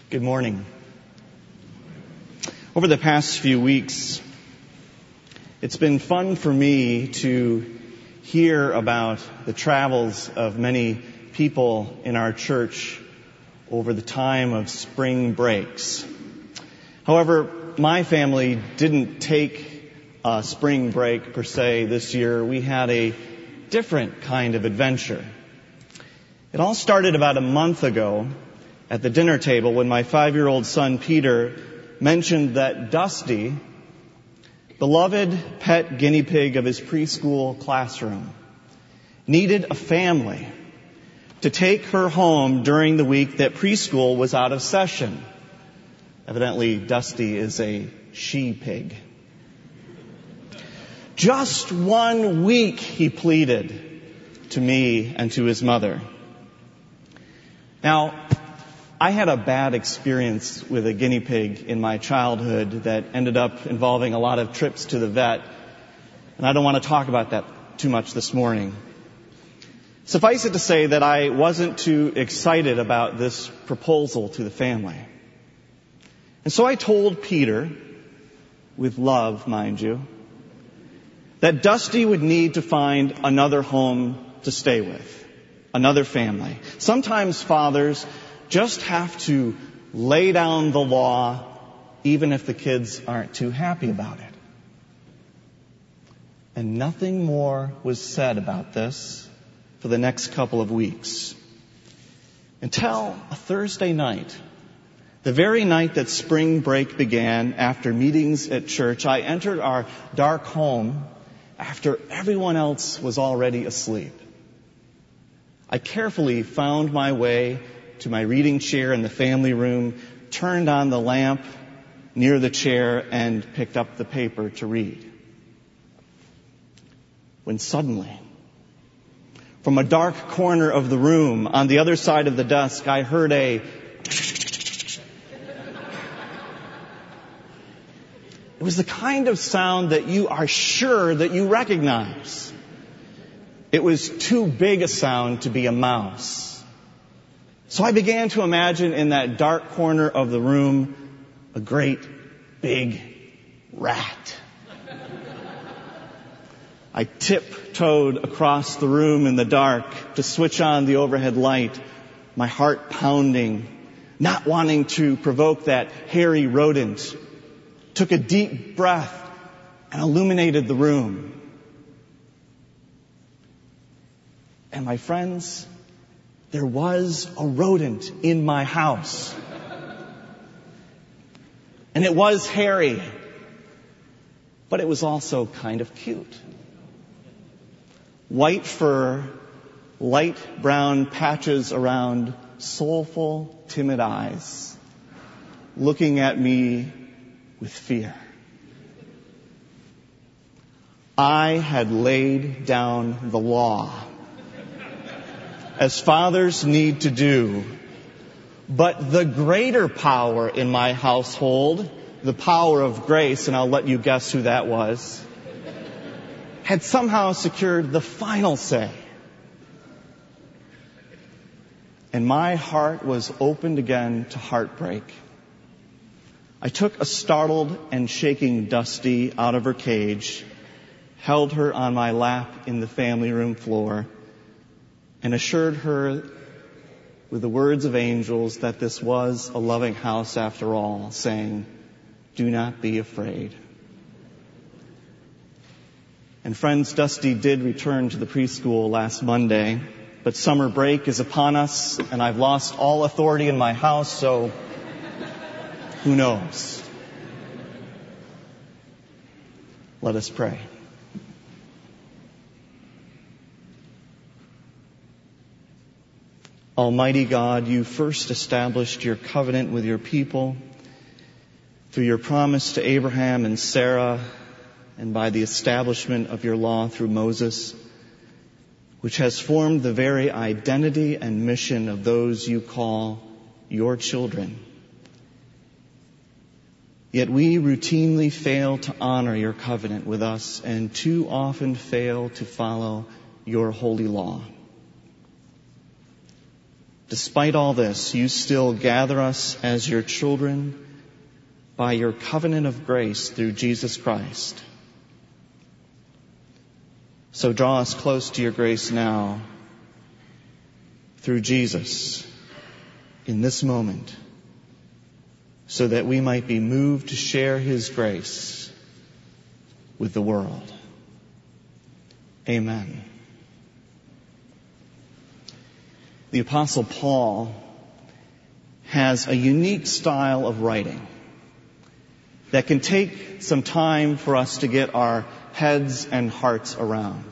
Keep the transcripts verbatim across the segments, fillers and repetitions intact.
Good morning. Over the past few weeks, it's been fun for me to hear about the travels of many people in our church over the time of spring breaks. However, my family didn't take a spring break per se this year. We had a different kind of adventure. It all started about a month ago at the dinner table when my five-year-old son Peter mentioned that Dusty, beloved pet guinea pig of his preschool classroom, needed a family to take her home during the week that preschool was out of session. Evidently, Dusty is a she-pig. Just one week, he pleaded to me and to his mother. Now, I had a bad experience with a guinea pig in my childhood that ended up involving a lot of trips to the vet, and I don't want to talk about that too much this morning. Suffice it to say that I wasn't too excited about this proposal to the family. And so I told Peter, with love, mind you, that Dusty would need to find another home to stay with, another family. Sometimes fathers just have to lay down the law even if the kids aren't too happy about it. And nothing more was said about this for the next couple of weeks. Until a Thursday night, the very night that spring break began, after meetings at church, I entered our dark home after everyone else was already asleep. I carefully found my way to my reading chair in the family room, turned on the lamp near the chair, and picked up the paper to read. When suddenly, from a dark corner of the room on the other side of the desk, I heard a It was the kind of sound that you are sure that you recognize. It was too big a sound to be a mouse. So I began to imagine in that dark corner of the room a great big rat. I tiptoed across the room in the dark to switch on the overhead light, my heart pounding, not wanting to provoke that hairy rodent. Took a deep breath and illuminated the room. And my friends, there was a rodent in my house. And it was hairy, but it was also kind of cute. White fur, light brown patches around soulful, timid eyes, looking at me with fear. I had laid down the law, as fathers need to do. But the greater power in my household, the power of grace, and I'll let you guess who that was, had somehow secured the final say. And my heart was opened again to heartbreak. I took a startled and shaking Dusty out of her cage, held her on my lap in the family room floor, and assured her with the words of angels that this was a loving house after all, saying, "Do not be afraid." And friends, Dusty did return to the preschool last Monday, but summer break is upon us, and I've lost all authority in my house, so who knows? Let us pray. Almighty God, you first established your covenant with your people through your promise to Abraham and Sarah, and by the establishment of your law through Moses, which has formed the very identity and mission of those you call your children. Yet we routinely fail to honor your covenant with us and too often fail to follow your holy law. despite all this, you still gather us as your children by your covenant of grace through Jesus Christ. So draw us close to your grace now through Jesus in this moment, so that we might be moved to share his grace with the world. Amen. The Apostle Paul has a unique style of writing that can take some time for us to get our heads and hearts around.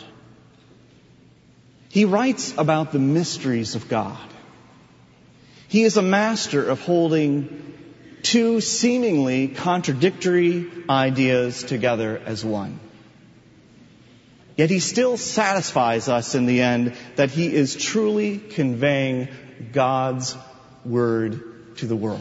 He writes about the mysteries of God. He is a master of holding two seemingly contradictory ideas together as one. Yet he still satisfies us in the end that he is truly conveying God's word to the world.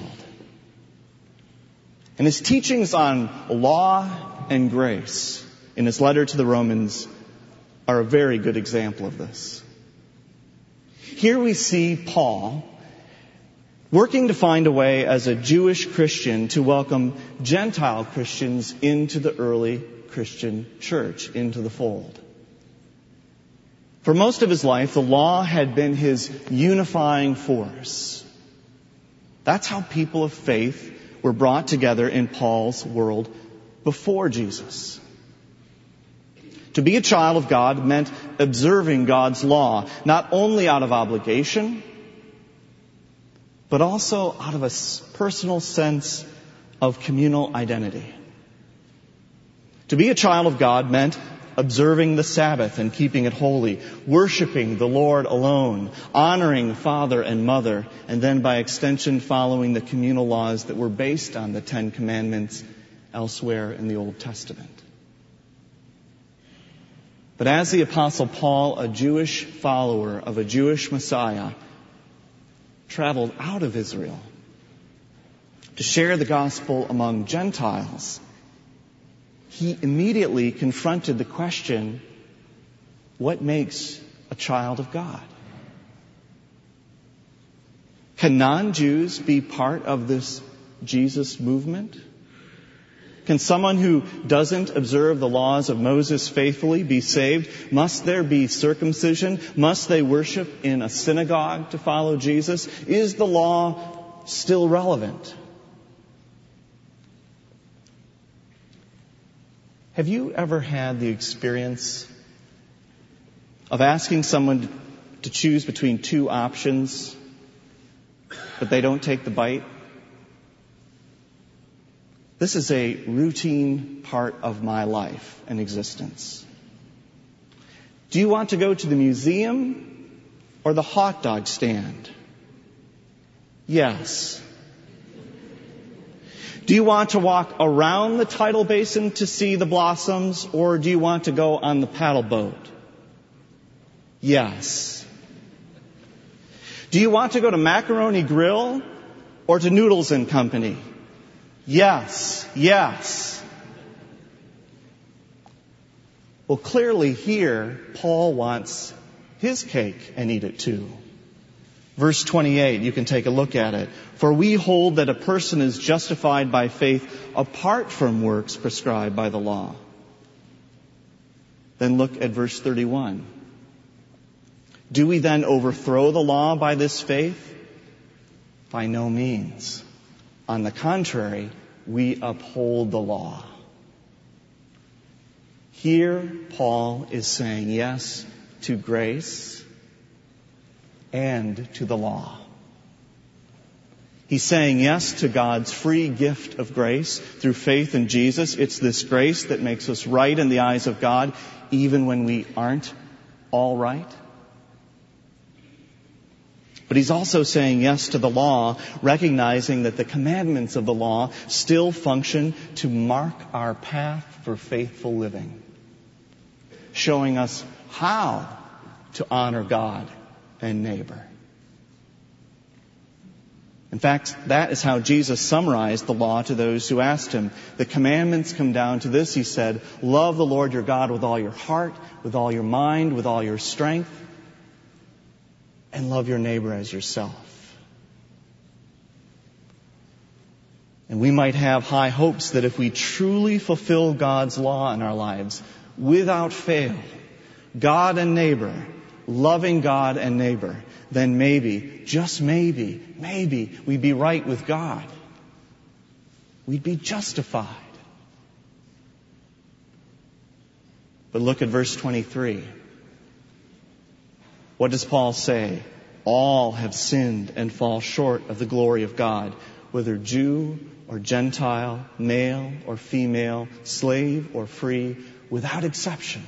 And his teachings on law and grace in his letter to the Romans are a very good example of this. Here we see Paul working to find a way as a Jewish Christian to welcome Gentile Christians into the early Christian church, into the fold. For most of his life, the law had been his unifying force. That's how people of faith were brought together in Paul's world before Jesus. To be a child of God meant observing God's law, not only out of obligation, but also out of a personal sense of communal identity. To be a child of God meant observing the Sabbath and keeping it holy, worshiping the Lord alone, honoring father and mother, and then by extension following the communal laws that were based on the Ten Commandments elsewhere in the Old Testament. But as the Apostle Paul, a Jewish follower of a Jewish Messiah, traveled out of Israel to share the gospel among Gentiles, he immediately confronted the question, what makes a child of God? Can non-Jews be part of this Jesus movement? Can someone who doesn't observe the laws of Moses faithfully be saved? Must there be circumcision? Must they worship in a synagogue to follow Jesus? Is the law still relevant? Have you ever had the experience of asking someone to choose between two options, but they don't take the bite? This is a routine part of my life and existence. Do you want to go to the museum or the hot dog stand? Yes. Do you want to walk around the tidal basin to see the blossoms, or do you want to go on the paddle boat? Yes. Do you want to go to Macaroni Grill or to Noodles and Company? Yes, yes. Well, clearly here, Paul wants his cake and eat it too. Verse twenty-eight, you can take a look at it. For we hold that a person is justified by faith apart from works prescribed by the law. Then look at verse thirty-one. Do we then overthrow the law by this faith? By no means. On the contrary, we uphold the law. Here, Paul is saying yes to grace and to the law. He's saying yes to God's free gift of grace through faith in Jesus. It's this grace that makes us right in the eyes of God, even when we aren't all right. But he's also saying yes to the law, recognizing that the commandments of the law still function to mark our path for faithful living, showing us how to honor God and neighbor. In fact, that is how Jesus summarized the law to those who asked him. The commandments come down to this, he said, love the Lord your God with all your heart, with all your mind, with all your strength. and love your neighbor as yourself. And we might have high hopes that if we truly fulfill God's law in our lives, without fail, God and neighbor, loving God and neighbor, then maybe, just maybe, maybe we'd be right with God. We'd be justified. But look at verse twenty-three. What does Paul say? All have sinned and fall short of the glory of God, whether Jew or Gentile, male or female, slave or free, without exception.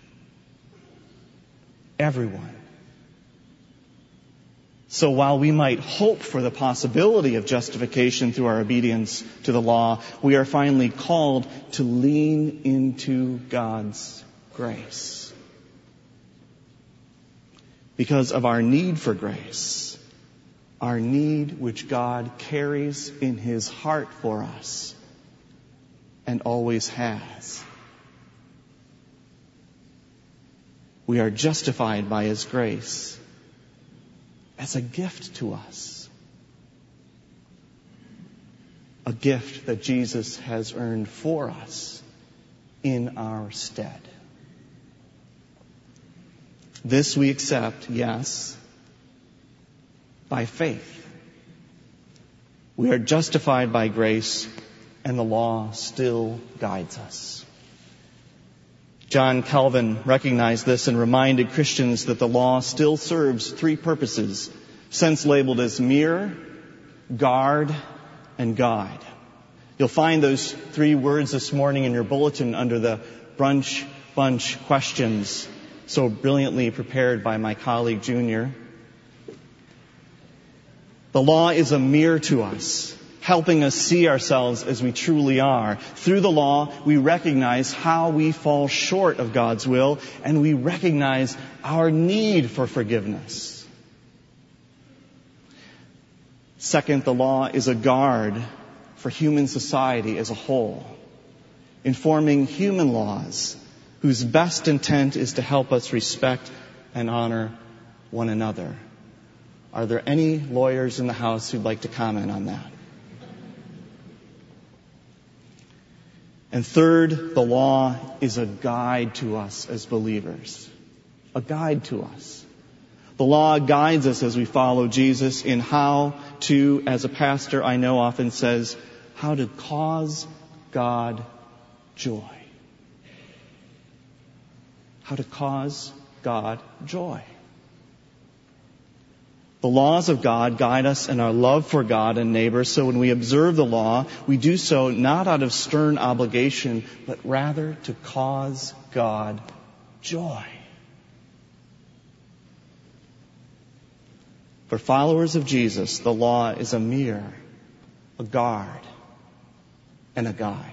Everyone. So while we might hope for the possibility of justification through our obedience to the law, we are finally called to lean into God's grace. Because of our need for grace, our need which God carries in His heart for us and always has. We are justified by His grace as a gift to us. A gift that Jesus has earned for us in our stead. This we accept, yes, by faith. We are justified by grace, and the law still guides us. John Calvin recognized this and reminded Christians that the law still serves three purposes, since labeled as mirror, guard, and guide. You'll find those three words this morning in your bulletin under the brunch bunch questions, so brilliantly prepared by my colleague Junior. The law is a mirror to us, helping us see ourselves as we truly are. Through the law, we recognize how we fall short of God's will, and we recognize our need for forgiveness. Second, the law is a guard for human society as a whole, informing human laws whose best intent is to help us respect and honor one another. Are there any lawyers in the house who'd like to comment on that? And third, the law is a guide to us as believers. A guide to us. The law guides us as we follow Jesus in how to, as a pastor I know often says, how to cause God joy. How to cause God joy. The laws of God guide us in our love for God and neighbor, so when we observe the law, we do so not out of stern obligation, but rather to cause God joy. For followers of Jesus, the law is a mirror, a guard, and a guide.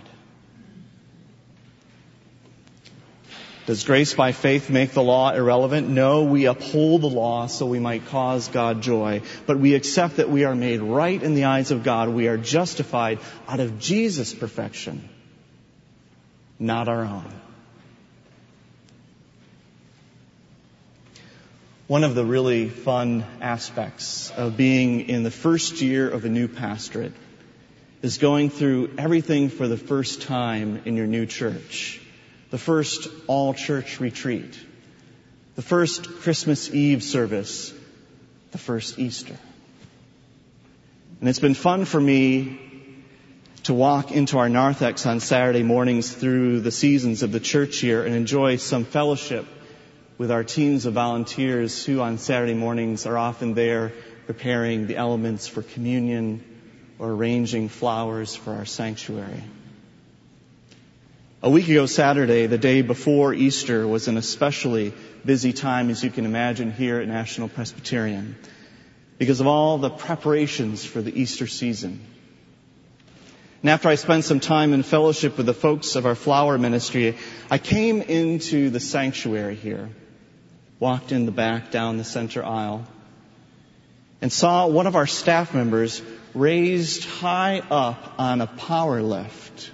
Does grace by faith make the law irrelevant? No, we uphold the law so we might cause God joy. But we accept that we are made right in the eyes of God. We are justified out of Jesus' perfection, not our own. One of the really fun aspects of being in the first year of a new pastorate is going through everything for the first time in your new church. The first all-church retreat, the first Christmas Eve service, the first Easter. And it's been fun for me to walk into our narthex on Saturday mornings through the seasons of the church here and enjoy some fellowship with our teams of volunteers who on Saturday mornings are often there preparing the elements for communion or arranging flowers for our sanctuary. A week ago Saturday, the day before Easter, was an especially busy time, as you can imagine, here at National Presbyterian because of all the preparations for the Easter season. And after I spent some time in fellowship with the folks of our flower ministry, I came into the sanctuary here, walked in the back down the center aisle, and saw one of our staff members raised high up on a power lift.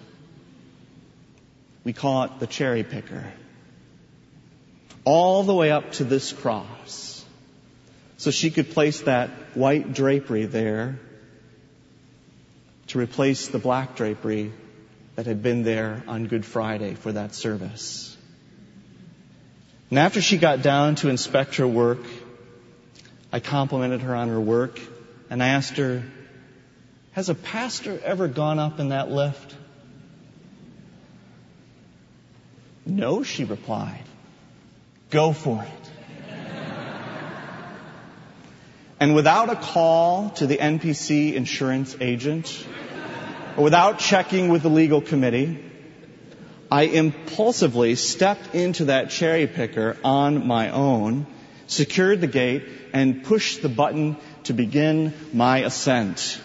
We call it the cherry picker. All the way up to this cross. so she could place that white drapery there to replace the black drapery that had been there on Good Friday for that service. And after she got down to inspect her work, I complimented her on her work, and I asked her, "Has a pastor ever gone up in that lift?" "No," she replied. "Go for it." And without a call to the N P C insurance agent, or without checking with the legal committee, I impulsively stepped into that cherry picker on my own, secured the gate, and pushed the button to begin my ascent.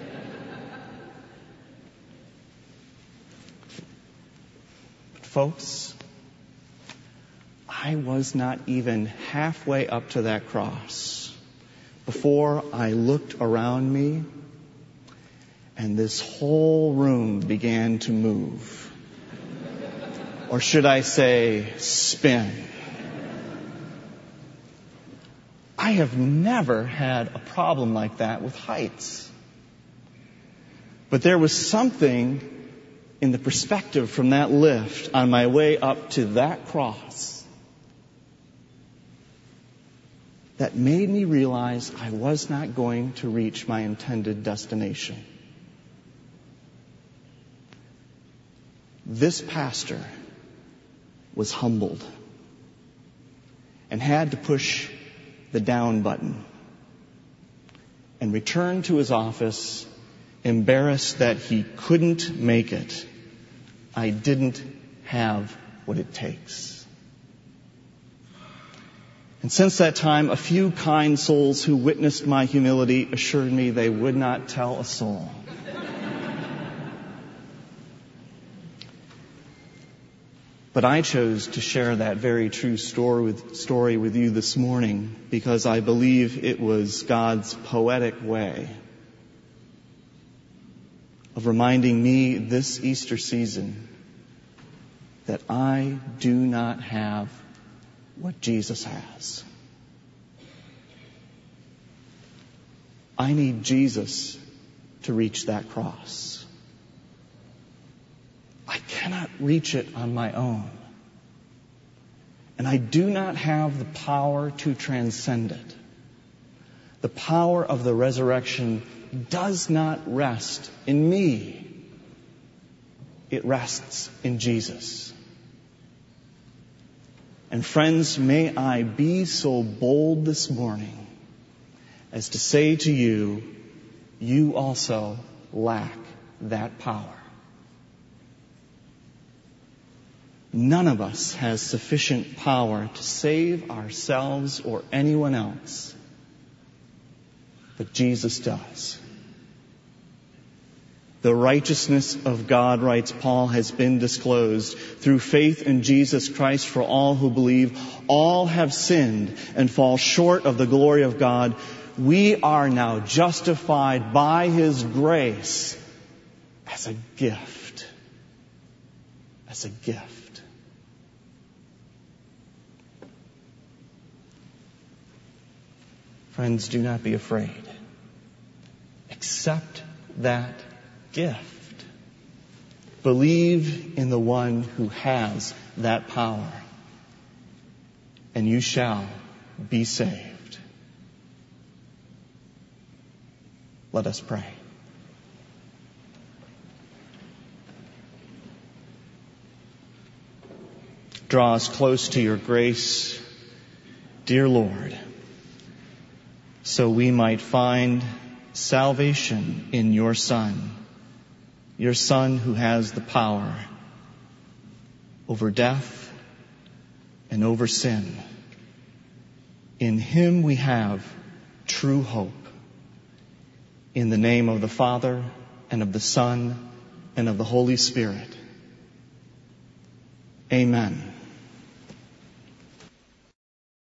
But folks, I was not even halfway up to that cross before I looked around me, and this whole room began to move. Or should I say, spin. I have never had a problem like that with heights. But there was something in the perspective from that lift on my way up to that cross that made me realize I was not going to reach my intended destination. This pastor was humbled and had to push the down button and return to his office embarrassed that he couldn't make it. I didn't have what it takes. And since that time, a few kind souls who witnessed my humility assured me they would not tell a soul. But I chose to share that very true story with, story with you this morning because I believe it was God's poetic way of reminding me this Easter season that I do not have what Jesus has. I need Jesus to reach that cross. I cannot reach it on my own. And I do not have the power to transcend it. The power of the resurrection does not rest in me. It rests in Jesus. And friends, may I be so bold this morning as to say to you, you also lack that power. None of us has sufficient power to save ourselves or anyone else, but Jesus does. The righteousness of God, writes Paul, has been disclosed through faith in Jesus Christ for all who believe. All have sinned and fall short of the glory of God. We are now justified by His grace as a gift. As a gift. Friends, do not be afraid. Accept that gift. Believe in the one who has that power, and you shall be saved. Let us pray. Draw us close to your grace, dear Lord, so we might find salvation in your Son, your Son who has the power over death and over sin. In Him we have true hope. In the name of the Father, and of the Son, and of the Holy Spirit. Amen.